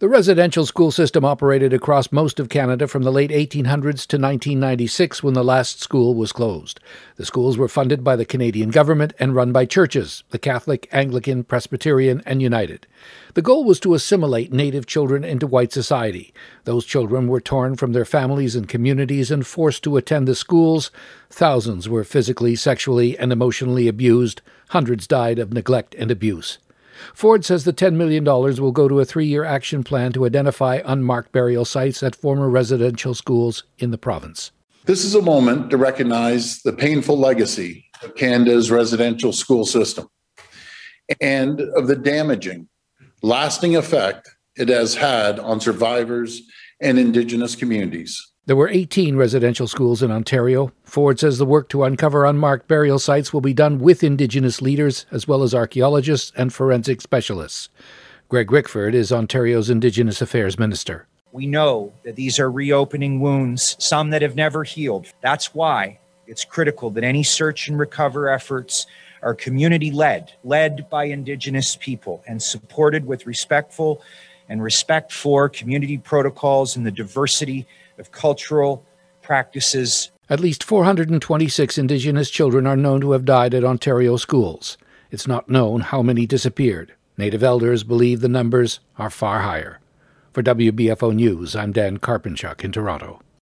The residential school system operated across most of Canada from the late 1800s to 1996 when the last school was closed. The schools were funded by the Canadian government and run by churches, the Catholic, Anglican, Presbyterian, and United. The goal was to assimilate Native children into white society. Those children were torn from their families and communities and forced to attend the schools. Thousands were physically, sexually, and emotionally abused. Hundreds died of neglect and abuse. Ford says the $10 million will go to a 3-year action plan to identify unmarked burial sites at former residential schools in the province. This is a moment to recognize the painful legacy of Canada's residential school system and of the damaging, lasting effect it has had on survivors and Indigenous communities. There were 18 residential schools in Ontario. Ford says the work to uncover unmarked burial sites will be done with Indigenous leaders as well as archaeologists and forensic specialists. Greg Rickford is Ontario's Indigenous Affairs Minister. We know that these are reopening wounds, some that have never healed. That's why it's critical that any search and recover efforts are community-led, led by Indigenous people, and supported with respect for community protocols and the diversity of cultural practices. At least 426 Indigenous children are known to have died at Ontario schools. It's not known how many disappeared. Native elders believe the numbers are far higher. For WBFO News, I'm Dan Karpenchuk in Toronto.